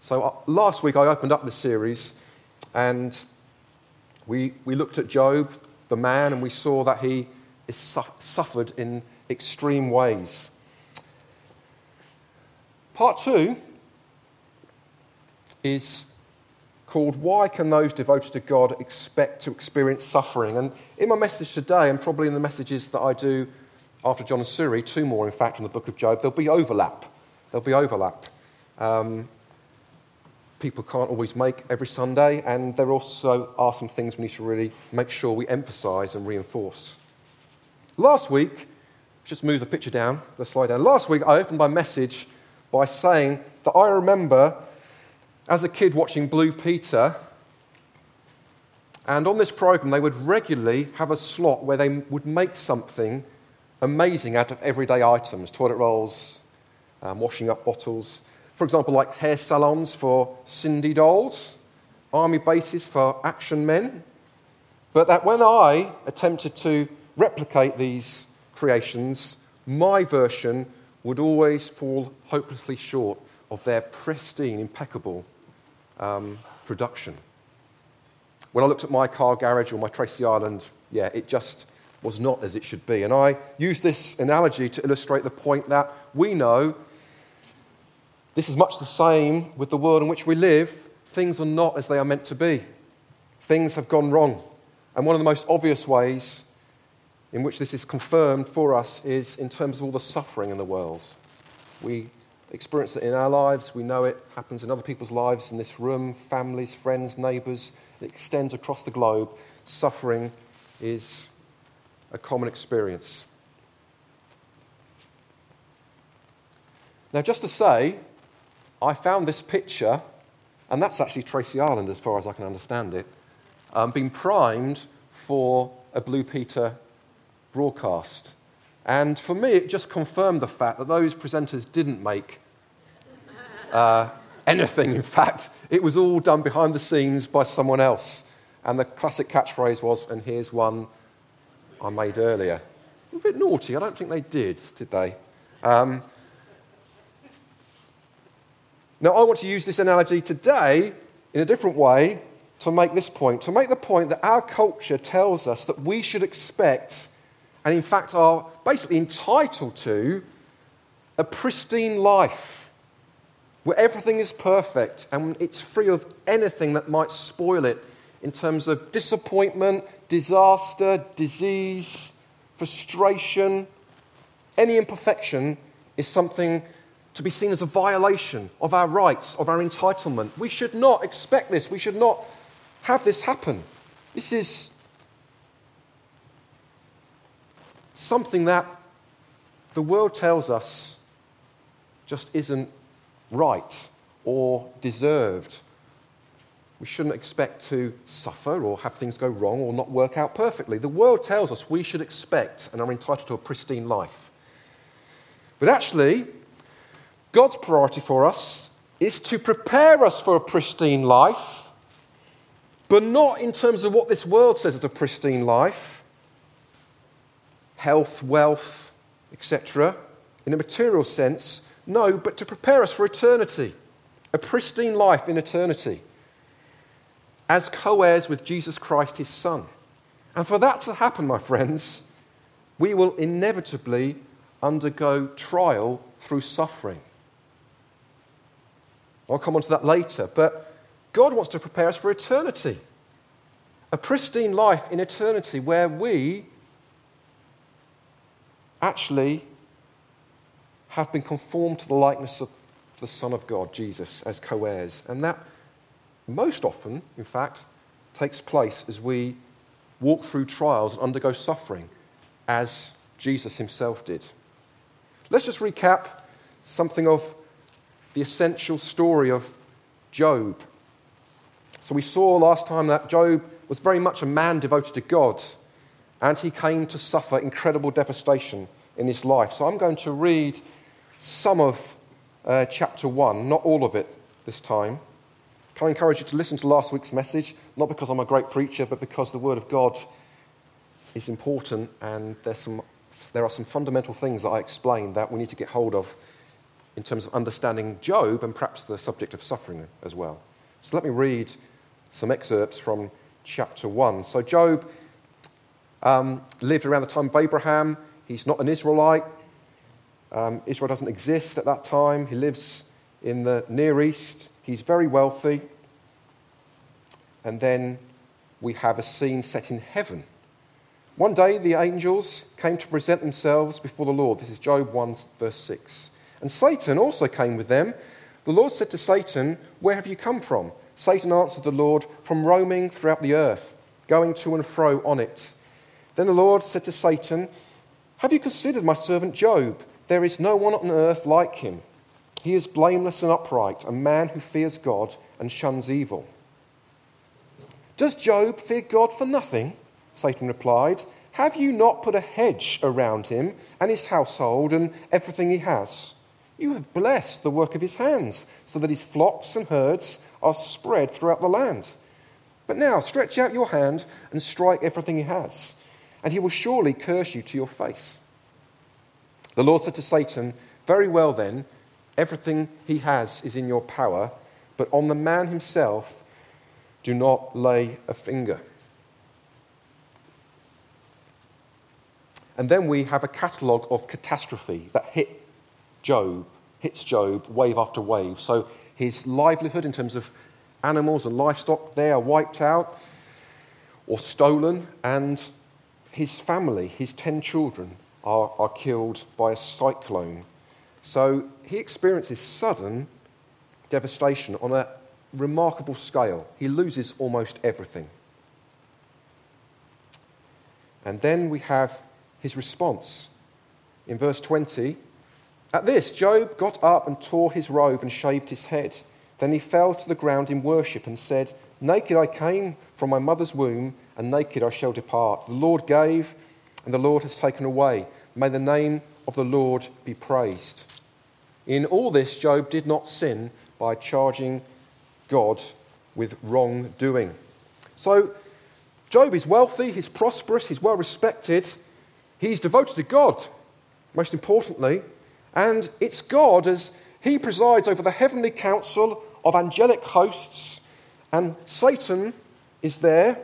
So last week I opened up the series and we looked at Job, the man, and we saw that he is suffered in extreme ways. Part 2 is called Why Can Those Devoted to God Expect to Experience Suffering? And in my message today, and probably in the messages that I do after John and Suri, 2 more in fact in the book of Job, there'll be overlap. People can't always make every Sunday, and there also are some things we need to really make sure we emphasise and reinforce. Last week, just move the picture down, the slide down. Last week, I opened my message by saying that I remember as a kid watching Blue Peter, and on this programme they would regularly have a slot where they would make something amazing out of everyday items, toilet rolls, washing up bottles. For example, like hair salons for Cindy dolls, army bases for action men. But that when I attempted to replicate these creations, my version would always fall hopelessly short of their pristine, impeccable production. When I looked at my car garage or my Tracy Island, it just was not as it should be. And I use this analogy to illustrate the point that we know this is much the same with the world in which we live. Things are not as they are meant to be. Things have gone wrong. And one of the most obvious ways in which this is confirmed for us is in terms of all the suffering in the world. We experience it in our lives. We know it happens in other people's lives in this room, families, friends, neighbours. It extends across the globe. Suffering is a common experience. Now, just to say, I found this picture, and that's actually Tracy Island as far as I can understand it, being primed for a Blue Peter broadcast. And for me, it just confirmed the fact that those presenters didn't make anything. In fact, it was all done behind the scenes by someone else. And the classic catchphrase was, and here's one I made earlier. A bit naughty. I don't think they did they? Now, I want to use this analogy today in a different way to make this point, to make the point that our culture tells us that we should expect, and in fact are basically entitled to, a pristine life where everything is perfect and it's free of anything that might spoil it in terms of disappointment, disaster, disease, frustration. Any imperfection is something to be seen as a violation of our rights, of our entitlement. We should not expect this. We should not have this happen. This is something that the world tells us just isn't right or deserved. We shouldn't expect to suffer or have things go wrong or not work out perfectly. The world tells us we should expect and are entitled to a pristine life. But actually, God's priority for us is to prepare us for a pristine life, but not in terms of what this world says is a pristine life, health, wealth, etc., in a material sense. No, but to prepare us for eternity, a pristine life in eternity, as co-heirs with Jesus Christ, his Son. And for that to happen, my friends, we will inevitably undergo trial through suffering. I'll come on to that later, but God wants to prepare us for eternity. A pristine life in eternity where we actually have been conformed to the likeness of the Son of God, Jesus, as co-heirs. And that most often, in fact, takes place as we walk through trials and undergo suffering, as Jesus himself did. Let's just recap something of the essential story of Job. So we saw last time that Job was very much a man devoted to God, and he came to suffer incredible devastation in his life. So I'm going to read some of chapter 1, not all of it this time. Can I encourage you to listen to last week's message, not because I'm a great preacher, but because the Word of God is important, and there are some fundamental things that I explained that we need to get hold of in terms of understanding Job and perhaps the subject of suffering as well. So let me read some excerpts from chapter 1. So Job lived around the time of Abraham. He's not an Israelite. Israel doesn't exist at that time. He lives in the Near East. He's very wealthy. And then we have a scene set in heaven. One day the angels came to present themselves before the Lord. This is Job 1, verse 6. And Satan also came with them. The Lord said to Satan, "Where have you come from?" Satan answered the Lord, "From roaming throughout the earth, going to and fro on it." Then the Lord said to Satan, "Have you considered my servant Job? There is no one on earth like him. He is blameless and upright, a man who fears God and shuns evil." "Does Job fear God for nothing?" Satan replied. "Have you not put a hedge around him and his household and everything he has? You have blessed the work of his hands, so that his flocks and herds are spread throughout the land. But now stretch out your hand and strike everything he has, and he will surely curse you to your face." The Lord said to Satan, "Very well then, everything he has is in your power, but on the man himself do not lay a finger." And then we have a catalogue of catastrophe that hits Job wave after wave. So his livelihood in terms of animals and livestock, they are wiped out or stolen, and his family, his 10 children, are killed by a cyclone. So he experiences sudden devastation on a remarkable scale. He loses almost everything. And then we have his response. In verse 20, "At this, Job got up and tore his robe and shaved his head. Then he fell to the ground in worship and said, 'Naked I came from my mother's womb, and naked I shall depart. The Lord gave, and the Lord has taken away. May the name of the Lord be praised.'" In all this, Job did not sin by charging God with wrongdoing. So Job is wealthy, he's prosperous, he's well respected, he's devoted to God, most importantly, and it's God as he presides over the heavenly council of angelic hosts, and Satan is there.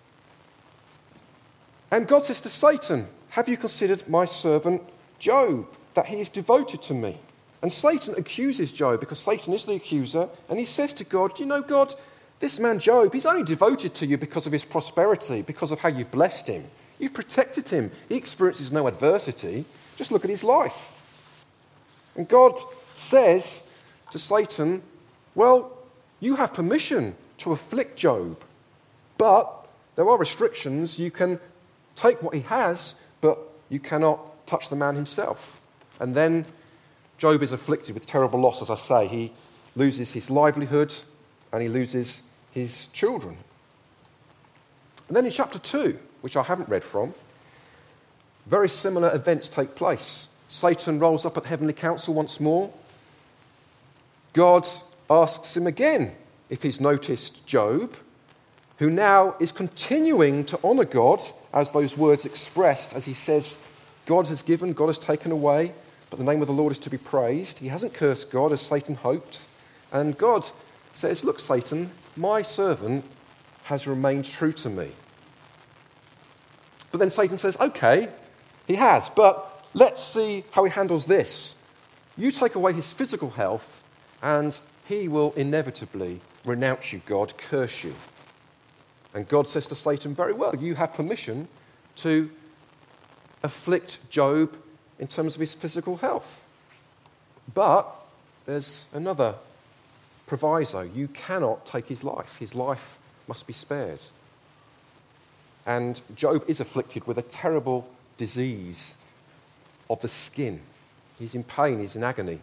And God says to Satan, "Have you considered my servant Job, that he is devoted to me?" And Satan accuses Job, because Satan is the accuser, and he says to God, "Do you know, God, this man Job, he's only devoted to you because of his prosperity, because of how you've blessed him. You've protected him. He experiences no adversity. Just look at his life." And God says to Satan, "Well, you have permission to afflict Job, but there are restrictions. You can take what he has, but you cannot touch the man himself." And then Job is afflicted with terrible loss, as I say. He loses his livelihood and he loses his children. And then in chapter 2, which I haven't read from, very similar events take place. Satan rolls up at the heavenly council once more. God asks him again if he's noticed Job, who now is continuing to honour God, as those words expressed, as he says, "God has given, God has taken away, but the name of the Lord is to be praised." He hasn't cursed God as Satan hoped. And God says, "Look, Satan, my servant has remained true to me." But then Satan says, "Okay, he has, but let's see how he handles this. You take away his physical health, and he will inevitably renounce you, God, curse you." And God says to Satan, "Very well, you have permission to afflict Job in terms of his physical health. But there's another proviso. You cannot take his life. His life must be spared." And Job is afflicted with a terrible disease of the skin. He's in pain, he's in agony.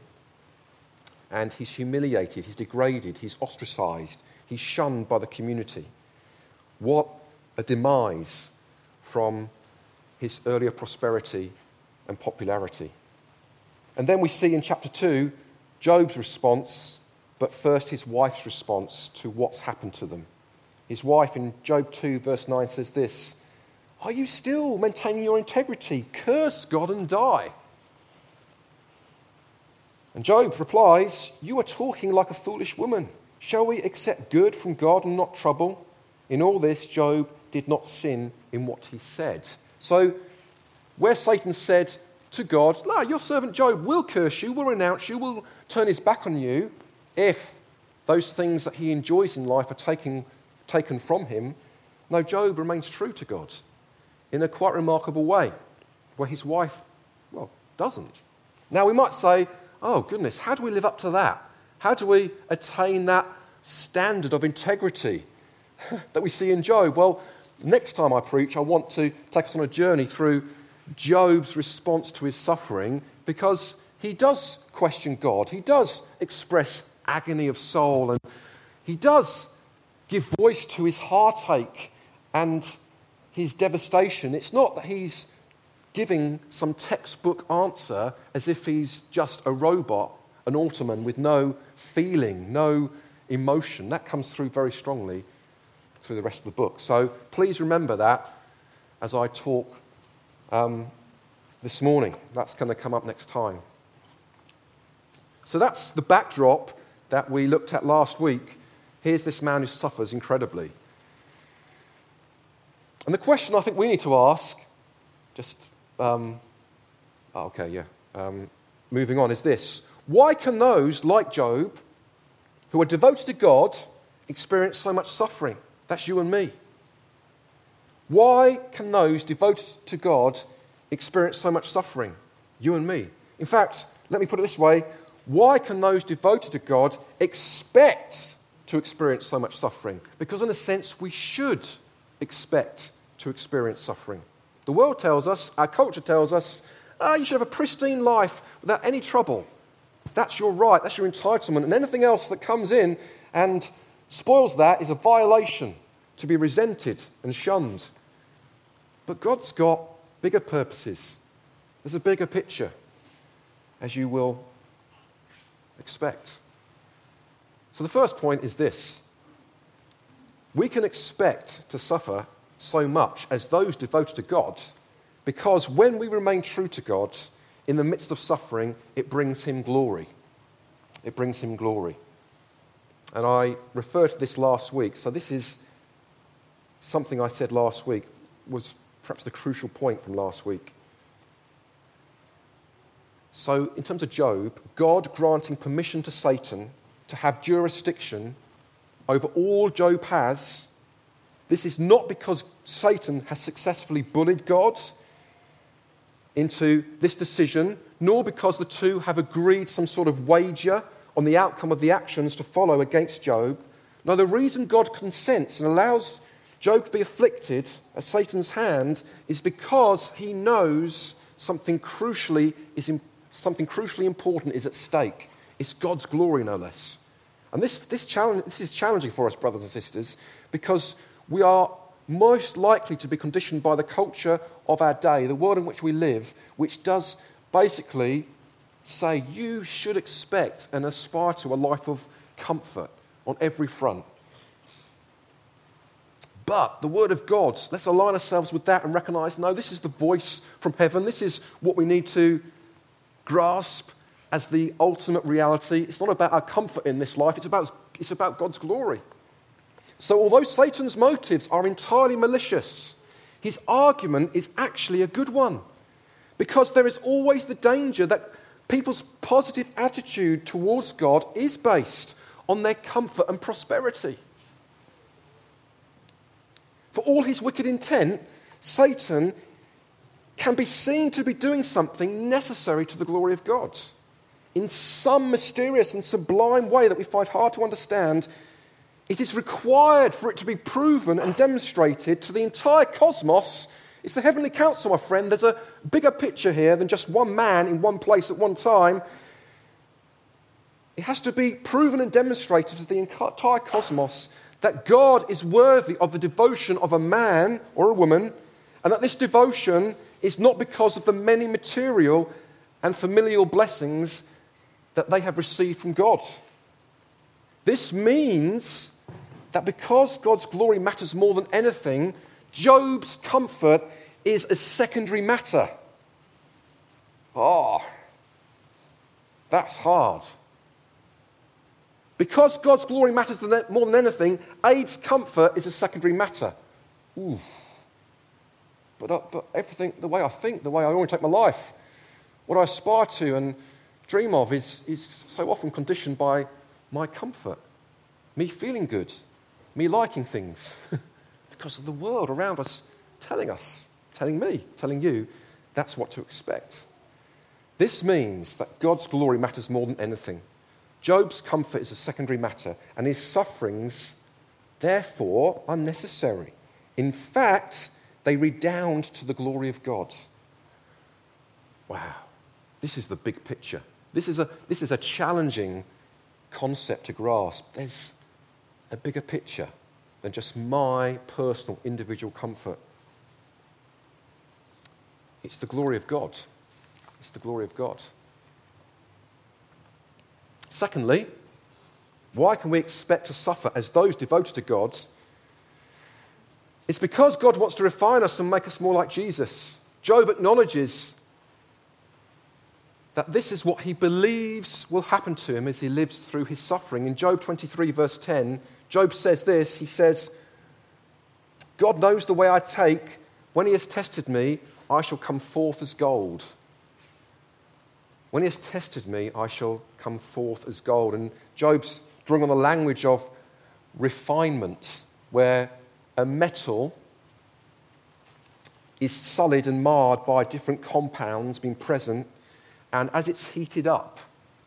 And he's humiliated, he's degraded, he's ostracized, he's shunned by the community. What a demise from his earlier prosperity and popularity. And then we see in chapter 2 Job's response, but first his wife's response to what's happened to them. His wife in Job 2 verse 9 says this, "Are you still maintaining your integrity? Curse God and die." And Job replies, "You are talking like a foolish woman. Shall we accept good from God and not trouble?" In all this, Job did not sin in what he said. So, where Satan said to God, "No, your servant Job will curse you, will renounce you, will turn his back on you if those things that he enjoys in life are taken from him," no, Job remains true to God in a quite remarkable way, where his wife, well, doesn't. Now, we might say, "Oh, goodness, how do we live up to that? How do we attain that standard of integrity that we see in Job?" Well, next time I preach, I want to take us on a journey through Job's response to his suffering, because he does question God. He does express agony of soul, and he does give voice to his heartache and his devastation. It's not that he's giving some textbook answer as if he's just a robot, an automaton with no feeling, no emotion. That comes through very strongly through the rest of the book. So please remember that as I talk this morning. That's going to come up next time. So that's the backdrop that we looked at last week. Here's this man who suffers incredibly. And the question I think we need to ask, moving on, is this: why can those like Job, who are devoted to God, experience so much suffering? That's you and me. Why can those devoted to God experience so much suffering? You and me. In fact, let me put it this way: why can those devoted to God expect to experience so much suffering? Because in a sense, we should expect to experience suffering. The world tells us, our culture tells us, you should have a pristine life without any trouble. That's your right, that's your entitlement, and anything else that comes in and spoils that is a violation, to be resented and shunned. But God's got bigger purposes. There's a bigger picture, as you will expect. So the first point is this: we can expect to suffer so much as those devoted to God, because when we remain true to God in the midst of suffering, it brings him glory. It brings him glory. And I referred to this last week, so this is something I said last week, was perhaps the crucial point from last week. So in terms of Job, God granting permission to Satan to have jurisdiction over all Job has, this is not because Satan has successfully bullied God into this decision, nor because the two have agreed some sort of wager on the outcome of the actions to follow against Job. No, the reason God consents and allows Job to be afflicted at Satan's hand is because he knows something crucially important is at stake. It's God's glory, no less. And this is challenging for us, brothers and sisters, because we are most likely to be conditioned by the culture of our day, the world in which we live, which does basically say you should expect and aspire to a life of comfort on every front. But the Word of God, let's align ourselves with that and recognize, no, this is the voice from heaven. This is what we need to grasp as the ultimate reality. It's not about our comfort in this life. It's about God's glory. So although Satan's motives are entirely malicious, his argument is actually a good one, because there is always the danger that people's positive attitude towards God is based on their comfort and prosperity. For all his wicked intent, Satan can be seen to be doing something necessary to the glory of God. In some mysterious and sublime way that we find hard to understand, it is required for it to be proven and demonstrated to the entire cosmos. It's the heavenly council, my friend. There's a bigger picture here than just one man in one place at one time. It has to be proven and demonstrated to the entire cosmos that God is worthy of the devotion of a man or a woman, and that this devotion is not because of the many material and familial blessings that they have received from God. This means that because God's glory matters more than anything, Job's comfort is a secondary matter. That That's hard. Because God's glory matters more than anything, Aid's comfort is a secondary matter. Ooh. But everything, the way I think, the way I orientate my life, what I aspire to and dream of is so often conditioned by my comfort, me feeling good, me liking things, because of the world around us, telling me, telling you, that's what to expect. This means that God's glory matters more than anything. Job's comfort is a secondary matter, and his sufferings, therefore, are necessary. In fact, they redound to the glory of God. Wow, this is the big picture. This is a challenging concept to grasp. There's a bigger picture than just my personal, individual comfort. It's the glory of God. It's the glory of God. Secondly, why can we expect to suffer as those devoted to God? It's because God wants to refine us and make us more like Jesus. Job acknowledges that this is what he believes will happen to him as he lives through his suffering. In Job 23, verse 10, Job says this, he says, God knows the way I take. When he has tested me, I shall come forth as gold. When he has tested me, I shall come forth as gold. And Job's drawing on the language of refinement, where a metal is sullied and marred by different compounds being present, and as it's heated up,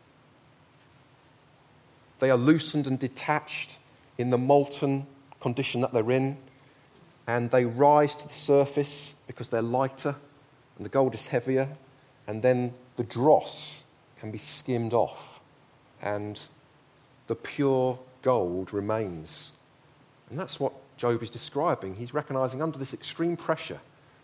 they are loosened and detached in the molten condition that they're in, and they rise to the surface because they're lighter, and the gold is heavier, and then the dross can be skimmed off, and the pure gold remains. And that's what Job is describing. He's recognizing under this extreme pressure,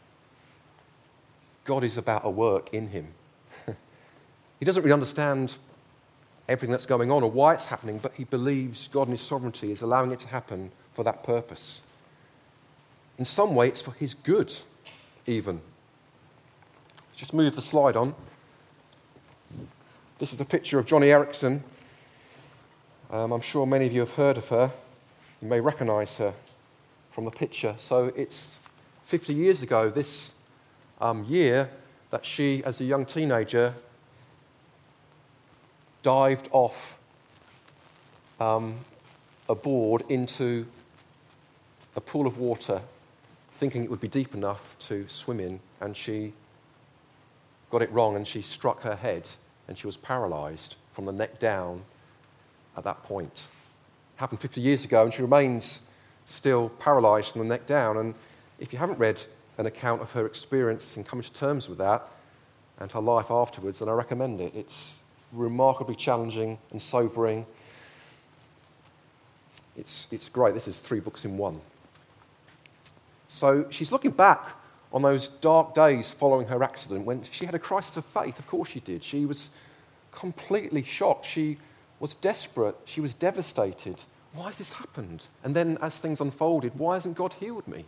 God is about a work in him. He doesn't really understand everything that's going on or why it's happening, but he believes God in his sovereignty is allowing it to happen for that purpose. In some way, it's for his good, even. Just move the slide on. This is a picture of Joni Eareckson. I'm sure many of you have heard of her. You may recognize her from the picture. So it's 50 years ago this year that she, as a young teenager, dived off a board into a pool of water, thinking it would be deep enough to swim in, and she got it wrong and she struck her head and she was paralysed from the neck down at that point. It happened 50 years ago, and she remains still paralysed from the neck down. And if you haven't read an account of her experience and come to terms with that and her life afterwards, then I recommend it. It's remarkably challenging and sobering. It's great. This is 3 books in one. So she's looking back on those dark days following her accident when she had a crisis of faith. Of course she did. She was completely shocked. She was desperate. She was devastated. Why has this happened? And then as things unfolded, why hasn't God healed me?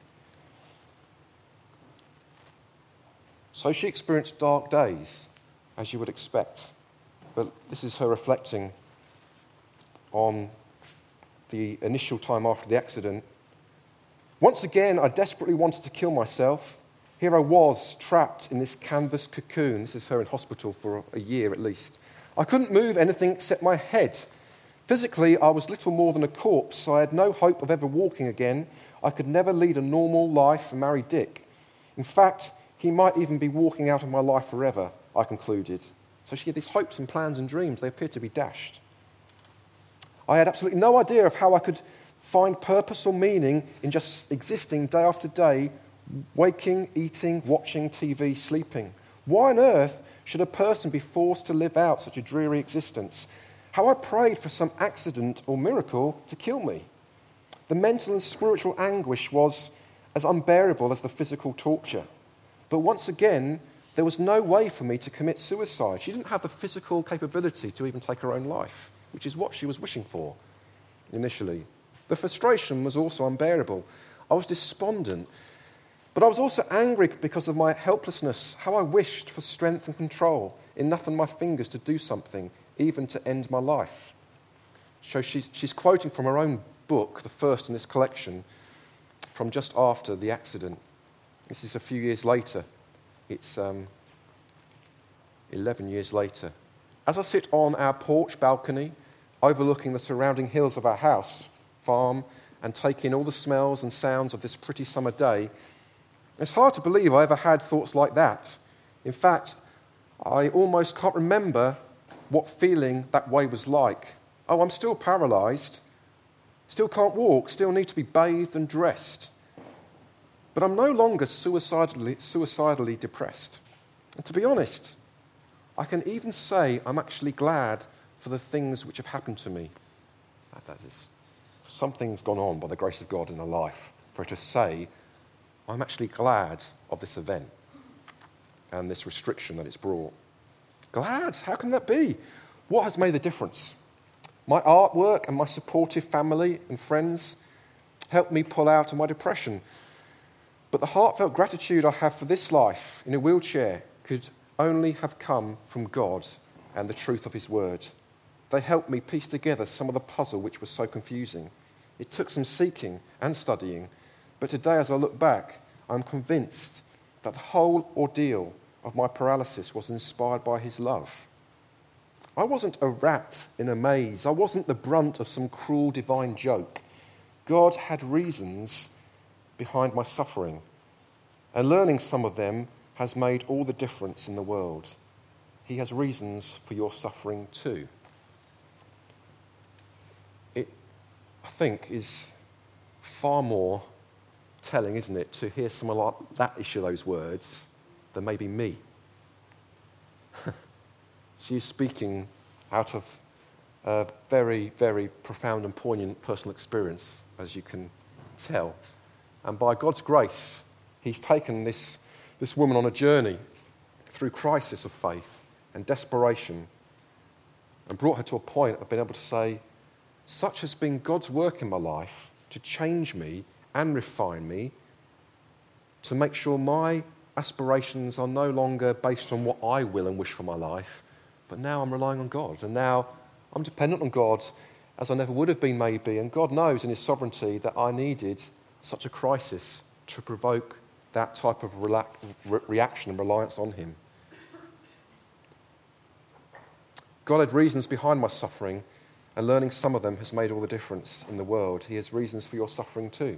So she experienced dark days, as you would expect. But this is her reflecting on the initial time after the accident. Once again, I desperately wanted to kill myself. Here I was, trapped in this canvas cocoon. This is her in hospital for a year at least. I couldn't move anything except my head. Physically, I was little more than a corpse, so I had no hope of ever walking again. I could never lead a normal life and marry Dick. In fact, he might even be walking out of my life forever, I concluded. So she had these hopes and plans and dreams. They appeared to be dashed. I had absolutely no idea of how I could find purpose or meaning in just existing day after day, waking, eating, watching TV, sleeping. Why on earth should a person be forced to live out such a dreary existence? How I prayed for some accident or miracle to kill me. The mental and spiritual anguish was as unbearable as the physical torture. But once again, there was no way for me to commit suicide. She didn't have the physical capability to even take her own life, which is what she was wishing for initially. The frustration was also unbearable. I was despondent, but I was also angry because of my helplessness, how I wished for strength and control, enough in my fingers to do something, even to end my life. So she's quoting from her own book, the first in this collection, from just after the accident. This is a few years later. It's 11 years later. As I sit on our porch balcony, overlooking the surrounding hills of our house, farm, and take in all the smells and sounds of this pretty summer day, it's hard to believe I ever had thoughts like that. In fact, I almost can't remember what feeling that way was like. Oh, I'm still paralysed, still can't walk, still need to be bathed and dressed. But I'm no longer suicidally depressed. And to be honest, I can even say I'm actually glad for the things which have happened to me. That is, something's gone on by the grace of God in her life for her to say, I'm actually glad of this event and this restriction that it's brought. Glad? How can that be? What has made the difference? My artwork and my supportive family and friends helped me pull out of my depression. But the heartfelt gratitude I have for this life in a wheelchair could only have come from God and the truth of his word. They helped me piece together some of the puzzle which was so confusing. It took some seeking and studying, but today as I look back, I'm convinced that the whole ordeal of my paralysis was inspired by his love. I wasn't a rat in a maze. I wasn't the brunt of some cruel divine joke. God had reasons behind my suffering, and learning some of them has made all the difference in the world. He has reasons for your suffering too. It, I think, is far more telling, isn't it, to hear someone like that issue those words than maybe me. She is speaking out of a very, very profound and poignant personal experience, as you can tell. And by God's grace, he's taken this woman on a journey through crisis of faith and desperation and brought her to a point of being able to say, such has been God's work in my life to change me and refine me to make sure my aspirations are no longer based on what I will and wish for my life, but now I'm relying on God, and now I'm dependent on God as I never would have been maybe, and God knows in his sovereignty that I needed such a crisis to provoke that type of reaction and reliance on him. God had reasons behind my suffering, and learning some of them has made all the difference in the world. He has reasons for your suffering too.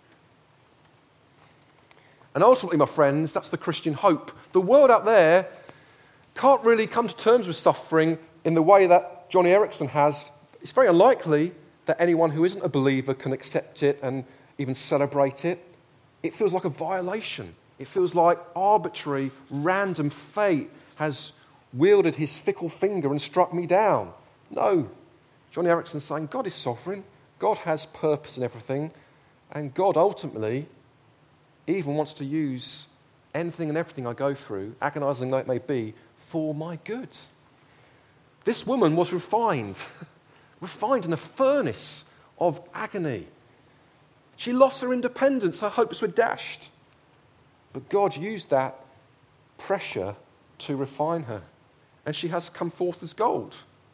And ultimately, my friends, that's the Christian hope. The world out there can't really come to terms with suffering in the way that Johnny Erickson has. It's very unlikely that anyone who isn't a believer can accept it and even celebrate it. It feels like a violation. It feels like arbitrary, random fate has wielded his fickle finger and struck me down. No. Johnny Erickson's saying God is sovereign. God has purpose in everything. And God ultimately even wants to use anything and everything I go through, agonizing though it may be, for my good. This woman was refined in a furnace of agony. She lost her independence, her hopes were dashed. But God used that pressure to refine her, and she has come forth as gold.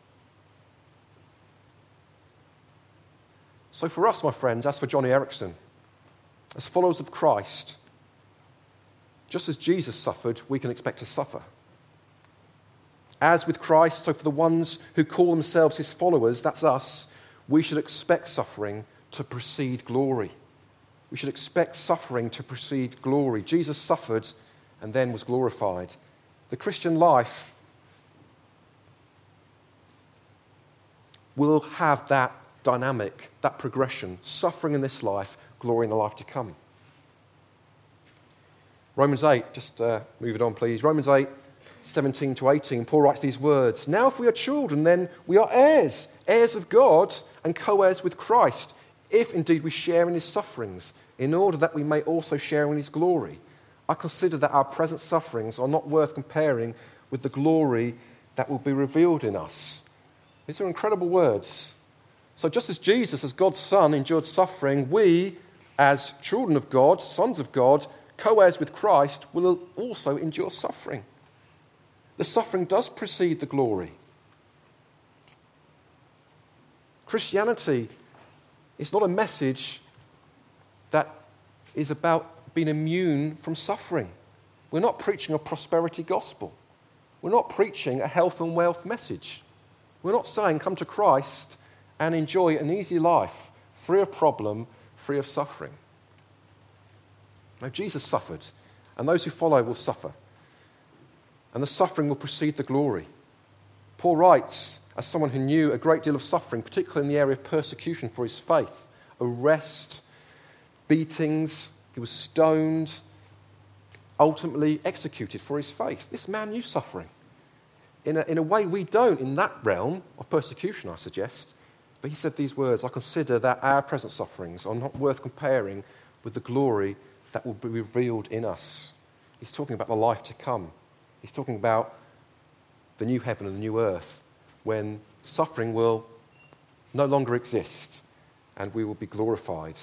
So for us, my friends, as for Johnny Erickson, as followers of Christ, just as Jesus suffered, we can expect to suffer. As with Christ, so for the ones who call themselves his followers, that's us, we should expect suffering to precede glory. We should expect suffering to precede glory. Jesus suffered and then was glorified. The Christian life will have that dynamic, that progression, suffering in this life, glory in the life to come. Romans 8, just move it on please. Romans 8, 17 to 18, Paul writes these words, "Now if we are children, then we are heirs, heirs of God and co-heirs with Christ, if indeed we share in his sufferings, in order that we may also share in his glory. I consider that our present sufferings are not worth comparing with the glory that will be revealed in us." These are incredible words. So just as Jesus, as God's Son, endured suffering, we, as children of God, sons of God, co-heirs with Christ, will also endure suffering. The suffering does precede the glory. Christianity is not a message that is about being immune from suffering. We're not preaching a prosperity gospel. We're not preaching a health and wealth message. We're not saying come to Christ and enjoy an easy life, free of problem, free of suffering. No, Jesus suffered, and those who follow will suffer. And the suffering will precede the glory. Paul writes, as someone who knew a great deal of suffering, particularly in the area of persecution for his faith, arrest, beatings, he was stoned, ultimately executed for his faith. This man knew suffering. In a way we don't in that realm of persecution, I suggest. But he said these words, I consider that our present sufferings are not worth comparing with the glory that will be revealed in us. He's talking about the life to come. He's talking about the new heaven and the new earth, when suffering will no longer exist and we will be glorified.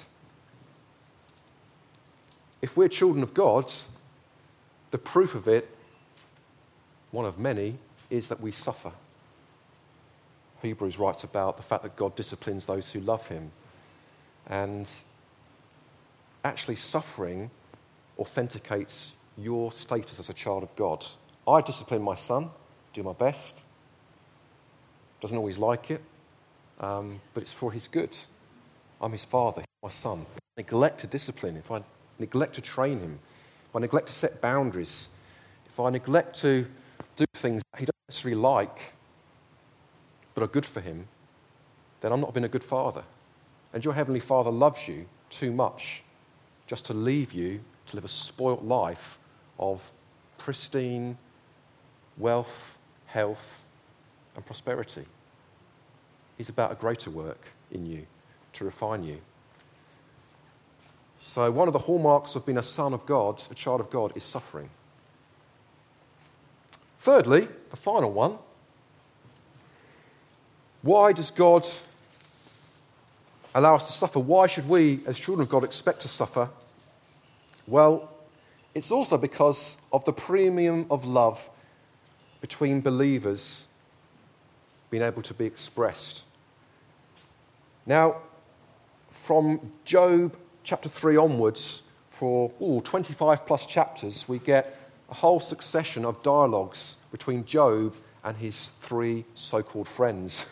If we're children of God, the proof of it, one of many, is that we suffer. Hebrews writes about the fact that God disciplines those who love him. And actually suffering authenticates your status as a child of God. I discipline my son, do my best. Doesn't always like it, but it's for his good. I'm his father, my son. If I neglect to discipline, if I neglect to train him, if I neglect to set boundaries, if I neglect to do things that he doesn't necessarily like, but are good for him, then I'm not being a good father. And your heavenly Father loves you too much just to leave you to live a spoilt life of pristine wealth, health, and prosperity. He's about a greater work in you to refine you. So one of the hallmarks of being a son of God, a child of God, is suffering. Thirdly, the final one, why does God allow us to suffer? Why should we, as children of God, expect to suffer? Well, it's also because of the premium of love between believers being able to be expressed. Now, from Job chapter 3 onwards, for 25 plus chapters, we get a whole succession of dialogues between Job and his three so-called friends.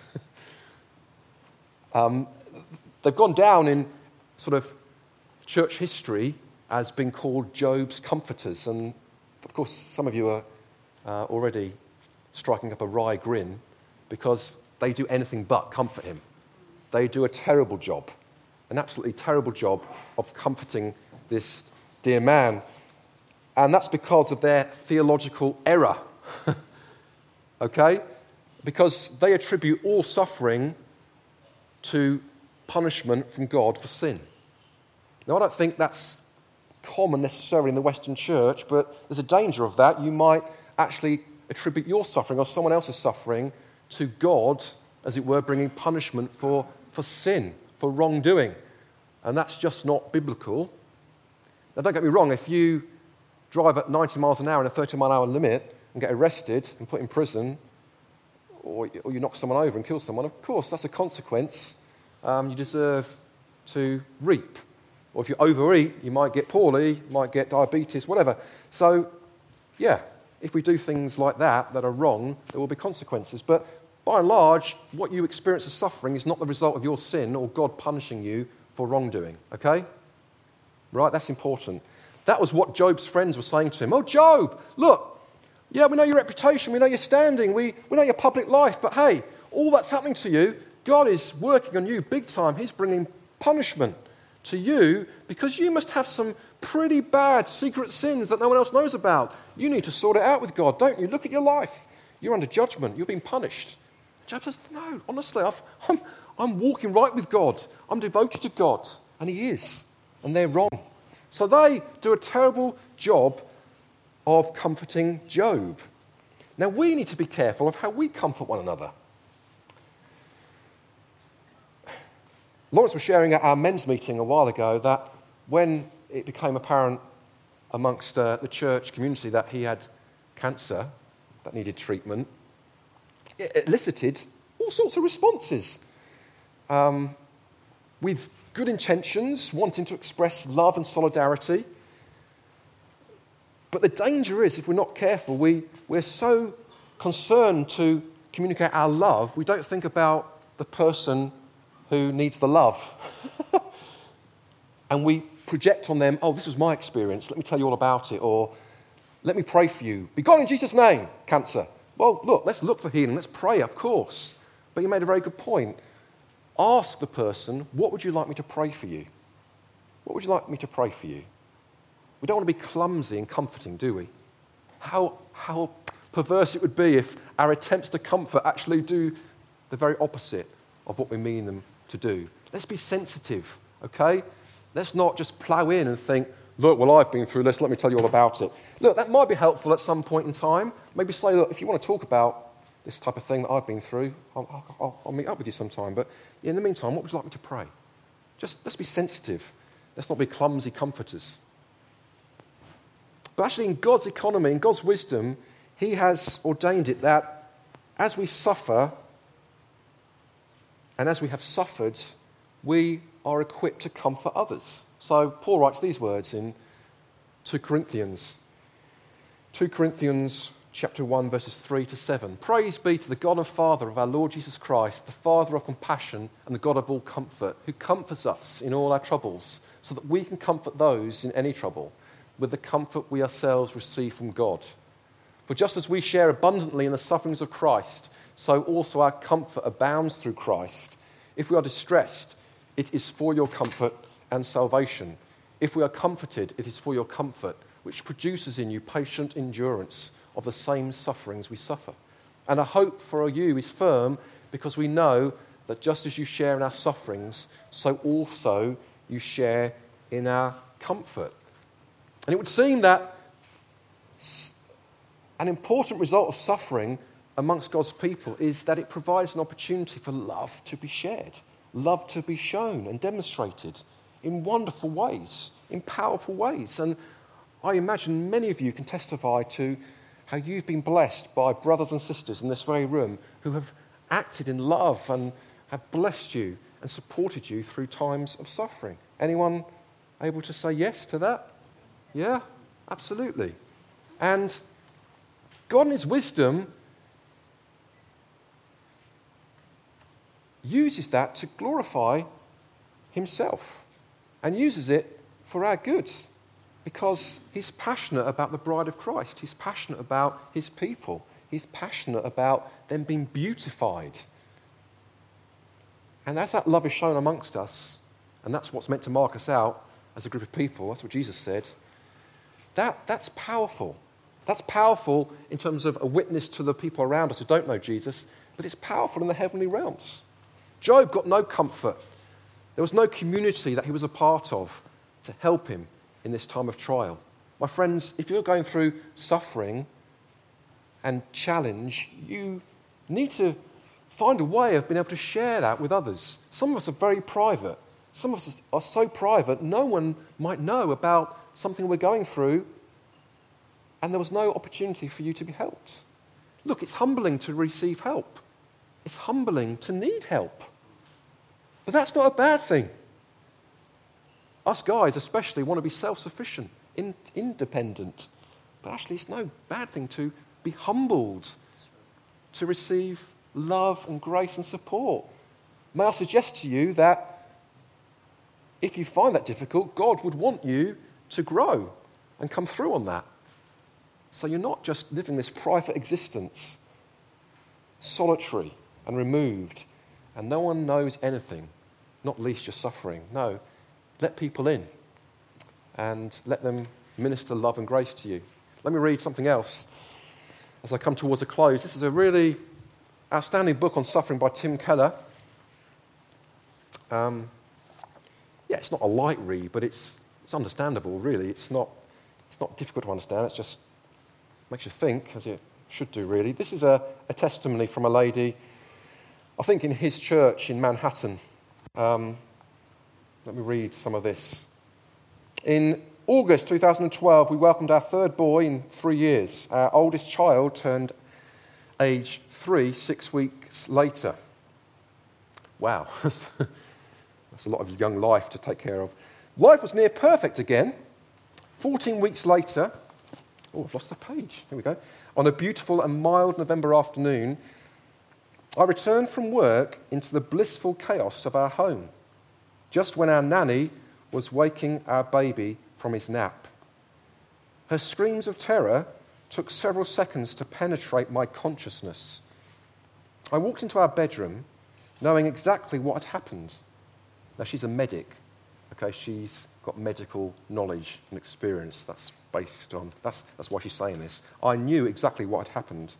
They've gone down in sort of church history as being called Job's comforters. And of course, some of you are already striking up a wry grin because they do anything but comfort him. They do a terrible job, an absolutely terrible job of comforting this dear man. And that's because of their theological error. Okay? Because they attribute all suffering to punishment from God for sin. Now, I don't think that's common necessarily in the Western church, but there's a danger of that. You might actually attribute your suffering or someone else's suffering to God, as it were, bringing punishment for sin, for wrongdoing. And that's just not biblical. Now, don't get me wrong, if you drive at 90 miles an hour in a 30-mile-an-hour limit and get arrested and put in prison, or you knock someone over and kill someone, of course, that's a consequence you deserve to reap. Or if you overeat, you might get poorly, you might get diabetes, whatever. So, yeah, if we do things like that are wrong, there will be consequences. But by and large, what you experience as suffering is not the result of your sin or God punishing you for wrongdoing, okay? Right, that's important. That was what Job's friends were saying to him. Oh, Job, look, yeah, we know your reputation, we know your standing, we know your public life, but hey, all that's happening to you, God is working on you big time. He's bringing punishment to you because you must have some pretty bad secret sins that no one else knows about. You need to sort it out with God, don't you? Look at your life. You're under judgment. You're being punished. Job says, no, honestly, I'm walking right with God. I'm devoted to God. And he is. And they're wrong. So they do a terrible job of comforting Job. Now, we need to be careful of how we comfort one another. Lawrence was sharing at our men's meeting a while ago that when it became apparent amongst the church community that he had cancer that needed treatment, it elicited all sorts of responses. with good intentions, wanting to express love and solidarity. But the danger is, if we're not careful, we're so concerned to communicate our love, we don't think about the person who needs the love. And we project on them, oh, this was my experience, let me tell you all about it, or let me pray for you. Be gone in Jesus' name, cancer. Well, look, let's look for healing, let's pray, of course. But you made a very good point. Ask the person, what would you like me to pray for you? What would you like me to pray for you? We don't want to be clumsy and comforting, do we? How perverse it would be if our attempts to comfort actually do the very opposite of what we mean them to do. Let's be sensitive, okay? Let's not just plough in and think, look, well, I've been through this, let me tell you all about it. Look, that might be helpful at some point in time. Maybe say, look, if you want to talk about this type of thing that I've been through, I'll meet up with you sometime. But in the meantime, what would you like me to pray? Just let's be sensitive. Let's not be clumsy comforters. But actually, in God's economy, in God's wisdom, He has ordained it that as we suffer and as we have suffered, we are equipped to comfort others. So Paul writes these words in 2 Corinthians. 2 Corinthians chapter 1, verses 3 to 7. Praise be to the God and Father of our Lord Jesus Christ, the Father of compassion and the God of all comfort, who comforts us in all our troubles, so that we can comfort those in any trouble with the comfort we ourselves receive from God. For just as we share abundantly in the sufferings of Christ, so also our comfort abounds through Christ. If we are distressed, it is for your comfort and salvation. If we are comforted, it is for your comfort, which produces in you patient endurance of the same sufferings we suffer. And our hope for you is firm, because we know that just as you share in our sufferings, so also you share in our comfort. And it would seem that an important result of suffering amongst God's people is that it provides an opportunity for love to be shared, love to be shown and demonstrated in wonderful ways, in powerful ways. And I imagine many of you can testify to how you've been blessed by brothers and sisters in this very room who have acted in love and have blessed you and supported you through times of suffering. Anyone able to say yes to that? Yeah, absolutely. And God in His wisdom uses that to glorify Himself and uses it for our good, because He's passionate about the bride of Christ. He's passionate about His people. He's passionate about them being beautified. And as that love is shown amongst us, and that's what's meant to mark us out as a group of people, that's what Jesus said, that's powerful. That's powerful in terms of a witness to the people around us who don't know Jesus, but it's powerful in the heavenly realms. Job got no comfort. There was no community that he was a part of to help him in this time of trial. My friends, if you're going through suffering and challenge, you need to find a way of being able to share that with others. Some of us are very private. Some of us are so private, no one might know about something we're going through, and there was no opportunity for you to be helped. Look, it's humbling to receive help. It's humbling to need help. But that's not a bad thing. Us guys especially want to be self-sufficient, independent. But actually it's no bad thing to be humbled, to receive love and grace and support. May I suggest to you that if you find that difficult, God would want you to grow and come through on that. So you're not just living this private existence, solitary and removed, and no one knows anything, not least your suffering. No, let people in and let them minister love and grace to you. Let me read something else as I come towards a close. This is a really outstanding book on suffering by Tim Keller. It's not a light read, but it's understandable, really. It's not difficult to understand. It just makes you think, as it should do, really. This is a testimony from a lady, I think in his church in Manhattan. Let me read some of this. In August 2012, we welcomed our third boy in 3 years. Our oldest child turned age 3 6 weeks later. Wow, that's a lot of young life to take care of. Life was near perfect again. 14 weeks later, I've lost the page. Here we go. On a beautiful and mild November afternoon, I returned from work into the blissful chaos of our home, just when our nanny was waking our baby from his nap. Her screams of terror took several seconds to penetrate my consciousness. I walked into our bedroom knowing exactly what had happened. Now, she's a medic, okay? She's got medical knowledge and experience. That's why she's saying this. I knew exactly what had happened.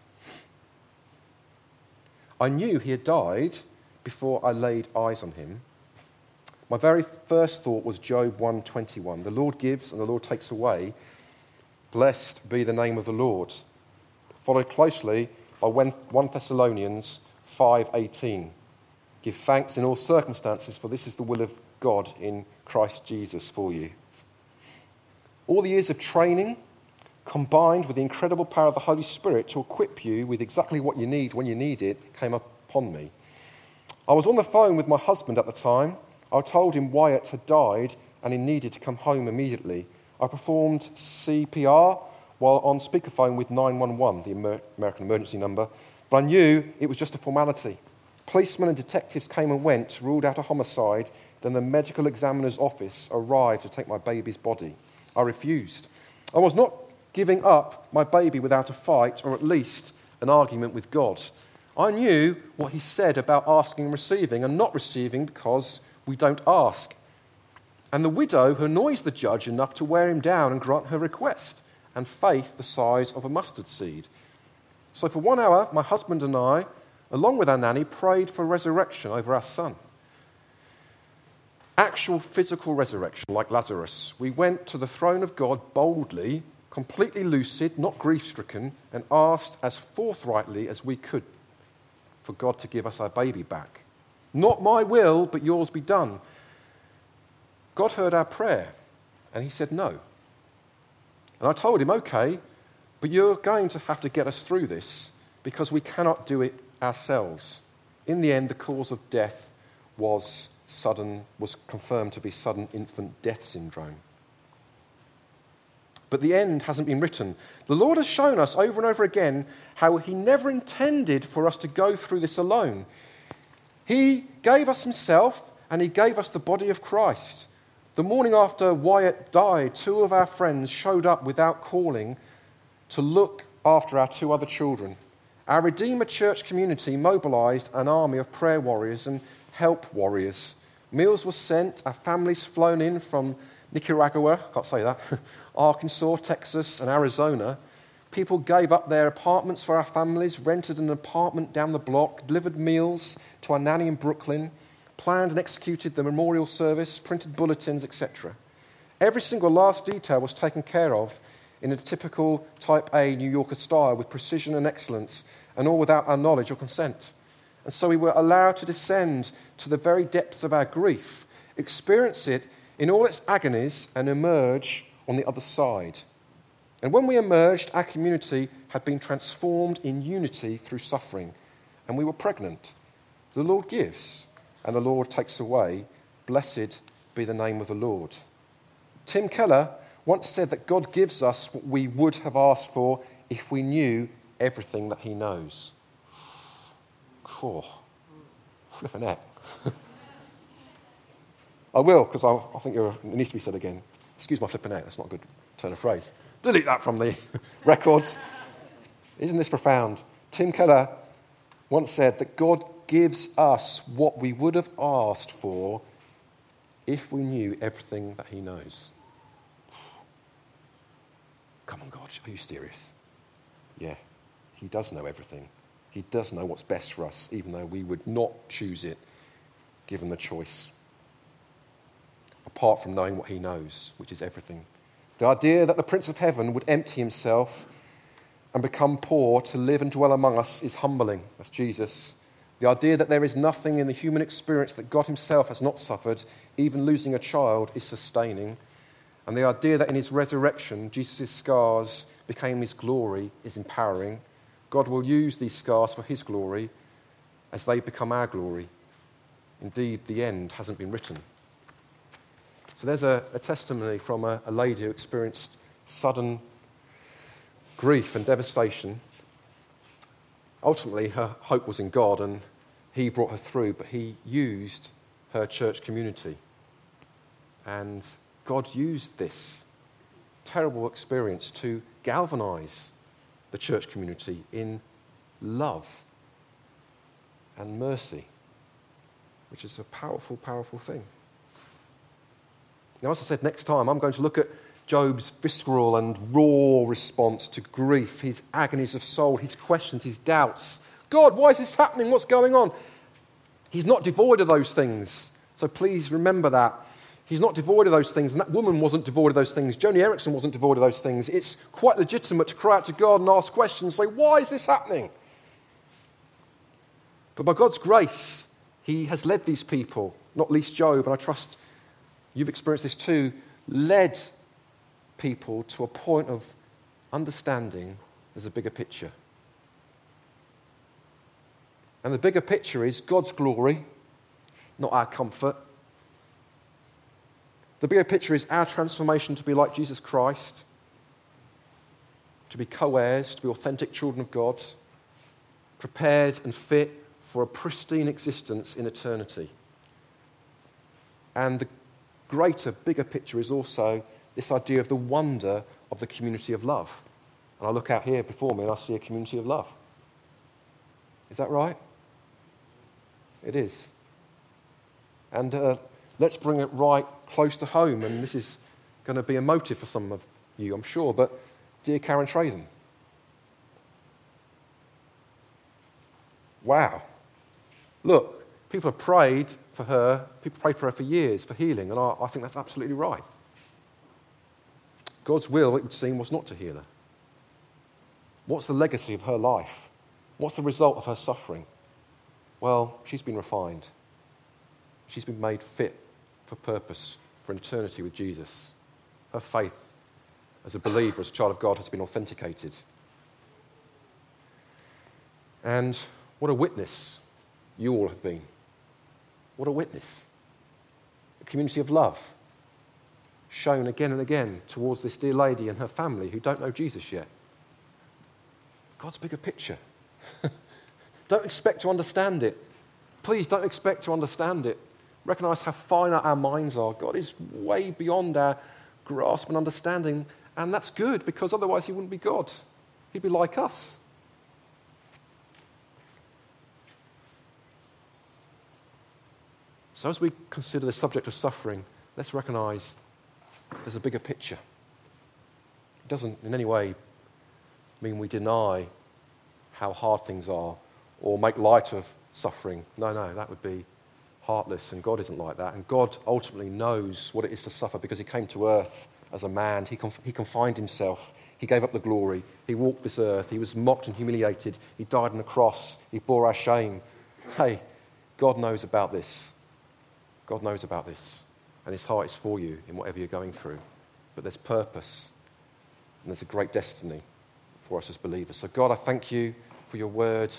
I knew he had died before I laid eyes on him. My very first thought was Job 1:21. The Lord gives and the Lord takes away. Blessed be the name of the Lord. Followed closely by 1 Thessalonians 5:18. Give thanks in all circumstances, for this is the will of God in Christ Jesus for you. All the years of training, combined with the incredible power of the Holy Spirit to equip you with exactly what you need when you need it, came upon me. I was on the phone with my husband at the time. I told him Wyatt had died and he needed to come home immediately. I performed CPR while on speakerphone with 911, the American emergency number, but I knew it was just a formality. Policemen and detectives came and went, ruled out a homicide. Then the medical examiner's office arrived to take my baby's body. I refused. I was not giving up my baby without a fight, or at least an argument with God. I knew what he said about asking and receiving, and not receiving because we don't ask. And the widow who annoys the judge enough to wear him down and grant her request, and faith the size of a mustard seed. So for 1 hour, my husband and I, along with our nanny, prayed for resurrection over our son. Actual physical resurrection, like Lazarus. We went to the throne of God boldly, completely lucid, not grief-stricken, and asked as forthrightly as we could for God to give us our baby back. Not my will, but yours be done. God heard our prayer, and he said no. And I told him, okay, but you're going to have to get us through this because we cannot do it ourselves. In the end, the cause of death was confirmed to be sudden infant death syndrome. But the end hasn't been written. The Lord has shown us over and over again how he never intended for us to go through this alone. He gave us himself, and he gave us the body of Christ. The morning after Wyatt died, 2 of our friends showed up without calling to look after our 2 other children. Our Redeemer Church community mobilized an army of prayer warriors and help warriors. Meals were sent, our families flown in from Nicaragua, can't say that, Arkansas, Texas, and Arizona. People gave up their apartments for our families, rented an apartment down the block, delivered meals to our nanny in Brooklyn, planned and executed the memorial service, printed bulletins, etc. Every single last detail was taken care of in a typical Type A New Yorker style with precision and excellence, and all without our knowledge or consent. And so we were allowed to descend to the very depths of our grief, experience it in all its agonies, and emerge on the other side. And when we emerged, our community had been transformed in unity through suffering, and we were pregnant. The Lord gives, and the Lord takes away. Blessed be the name of the Lord. Tim Keller once said that God gives us what we would have asked for if we knew everything that he knows. Cool. Flipping heck. I will, because I think it needs to be said again. Excuse my flipping heck, that's not a good turn of phrase. Delete that from the records. Isn't this profound? Tim Keller once said that God gives us what we would have asked for if we knew everything that he knows. Come on, God, are you serious? Yeah, he does know everything. He does know what's best for us, even though we would not choose it, given the choice. Apart from knowing what he knows, which is everything. The idea that the Prince of Heaven would empty himself and become poor to live and dwell among us is humbling. That's Jesus. The idea that there is nothing in the human experience that God himself has not suffered, even losing a child, is sustaining. And the idea that in his resurrection, Jesus' scars became his glory is empowering. God will use these scars for his glory as they become our glory. Indeed, the end hasn't been written. So there's a testimony from a lady who experienced sudden grief and devastation. Ultimately, her hope was in God, and he brought her through, but he used her church community. And God used this terrible experience to galvanize the church community in love and mercy, which is a powerful, powerful thing. Now, as I said, next time I'm going to look at Job's visceral and raw response to grief, his agonies of soul, his questions, his doubts. God, why is this happening? What's going on? He's not devoid of those things. So please remember that. He's not devoid of those things, and that woman wasn't devoid of those things. Joni Erickson wasn't devoid of those things. It's quite legitimate to cry out to God and ask questions, say, why is this happening? But by God's grace, he has led these people, not least Job, and I trust you've experienced this too, led people to a point of understanding there's a bigger picture. And the bigger picture is God's glory, not our comfort. The bigger picture is our transformation to be like Jesus Christ, to be co-heirs, to be authentic children of God, prepared and fit for a pristine existence in eternity. And the greater, bigger picture is also this idea of the wonder of the community of love. And I look out here before me and I see a community of love. Is that right? It is. And let's bring it right close to home. And this is going to be emotive for some of you, I'm sure. But dear Karen Tratham. Wow. Look, people have prayed for her. People prayed for her for years for healing. And I think that's absolutely right. God's will, it would seem, was not to heal her. What's the legacy of her life? What's the result of her suffering? Well, she's been refined. She's been made fit for purpose, for an eternity with Jesus. Her faith as a believer, as a child of God, has been authenticated. And what a witness you all have been. What a witness. A community of love shown again and again towards this dear lady and her family who don't know Jesus yet. God's bigger picture. Don't expect to understand it. Please don't expect to understand it. Recognize how finite our minds are. God is way beyond our grasp and understanding, and that's good because otherwise he wouldn't be God. He'd be like us. So as we consider the subject of suffering, let's recognize there's a bigger picture. It doesn't in any way mean we deny how hard things are or make light of suffering. No, that would be heartless, and God isn't like that. And God ultimately knows what it is to suffer because he came to earth as a man. He confined himself. He gave up the glory. He walked this earth. He was mocked and humiliated. He died on a cross. He bore our shame. Hey, God knows about this. God knows about this. And his heart is for you in whatever you're going through. But there's purpose, and there's a great destiny for us as believers. So God, I thank you for your word.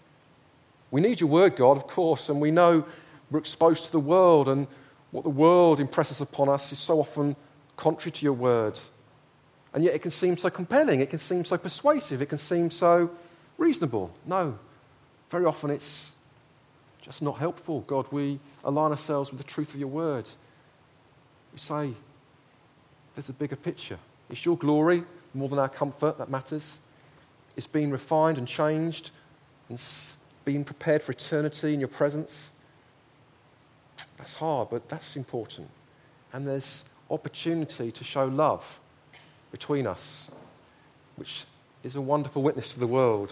We need your word, God, of course, and we know we're exposed to the world, and what the world impresses upon us is so often contrary to your word. And yet it can seem so compelling, it can seem so persuasive, it can seem so reasonable. No, very often it's just not helpful. God, we align ourselves with the truth of your word. We say, there's a bigger picture. It's your glory more than our comfort that matters. It's being refined and changed and being prepared for eternity in your presence. That's hard, but that's important. And there's opportunity to show love between us, which is a wonderful witness to the world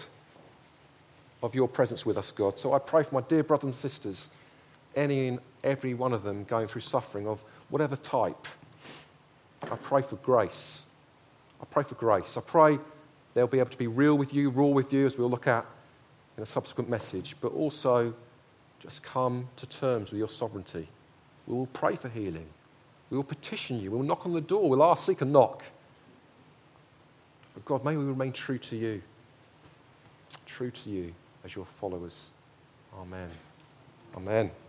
of your presence with us, God. So I pray for my dear brothers and sisters, any and every one of them going through suffering of whatever type. I pray for grace. I pray for grace. I pray they'll be able to be real with you, raw with you, as we'll look at in a subsequent message, but also just come to terms with your sovereignty. We will pray for healing. We will petition you. We will knock on the door. We'll ask, seek, and knock. But God, may we remain true to you as your followers. Amen. Amen.